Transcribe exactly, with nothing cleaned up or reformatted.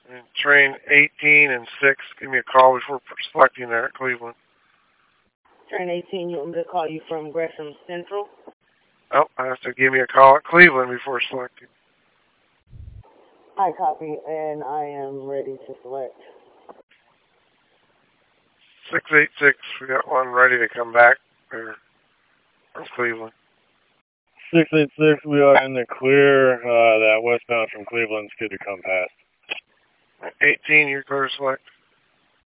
And train eighteen and six, give me a call before selecting there at Cleveland. Train eighteen, you want me to call you from Gresham Central? Oh, I have to give me a call at Cleveland before selecting. I copy, and I am ready to select. six eight six, we got one ready to come back there from Cleveland. six eight six, we are in the clear. Uh, that westbound from Cleveland's good to come past. eighteen, you're clear to select.